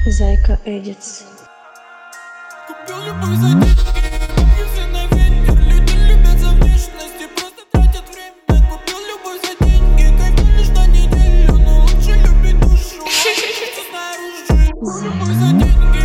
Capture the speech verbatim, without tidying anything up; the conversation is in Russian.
Зайка Эдитс. Купил любовь за деньги, бабки все на ветер. Люди любят за внешность и просто тратят время. Купил любовь за деньги, кайфу лишь на неделю, но лучше любить душу, а снаружи. Любовь за деньги.